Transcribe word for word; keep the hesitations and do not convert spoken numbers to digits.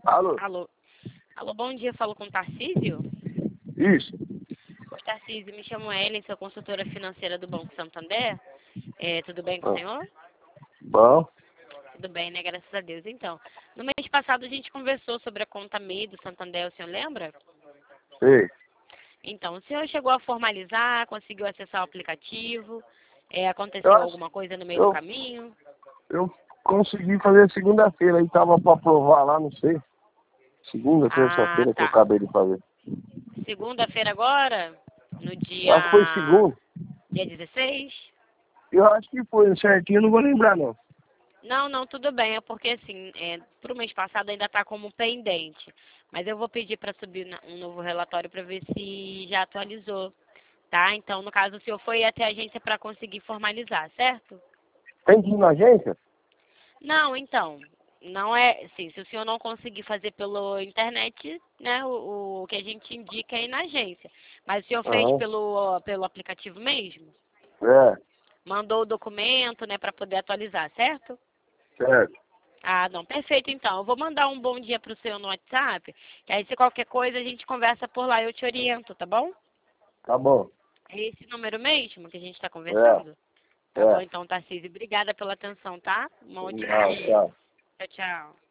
Alô? Alô. Alô, bom dia, falo com o Tarcísio? Isso. Oi, Tarcísio, me chamo Ellen, sou consultora financeira do Banco Santander. É, tudo bem com o Ah, senhor? bom. Tudo bem, né? Graças a Deus. Então, no mês passado a gente conversou sobre a conta M E I do Santander, o senhor lembra? Sei. Então, o senhor chegou a formalizar, conseguiu acessar o aplicativo? É, Eu aconteceu acho. alguma coisa no meio do Eu, caminho? eu consegui fazer segunda-feira, aí tava pra provar lá, não sei. Segunda, Ah, terça-feira que eu tá. acabei de fazer. Segunda-feira agora? No Eu acho que foi dia... segunda. dia dezesseis? Eu acho que foi certinho, eu não vou lembrar não. Não, não, tudo bem. É porque, assim, é, para o mês passado ainda está como pendente. Mas eu vou pedir para subir na- um novo relatório para ver se já atualizou, tá? Então, no caso, o senhor foi até a agência para conseguir formalizar, certo? Tem que ir na agência? Não, então, não é, assim, se o senhor não conseguir fazer pela internet, né, o, o que a gente indica é ir na agência. Mas o senhor fez Aham. pelo, pelo aplicativo mesmo? É, Mandou o documento, né, para poder atualizar, certo? certo. Ah, não, perfeito então. Eu vou mandar um bom dia pro seu no WhatsApp, que aí se qualquer coisa a gente conversa por lá, eu te oriento, tá bom? Tá bom. É esse número mesmo que a gente está É, conversando? Tá bom é. então, Tarcísio. Obrigada pela atenção, tá? Um ótimo Tchau, dia. tchau. Tchau, tchau.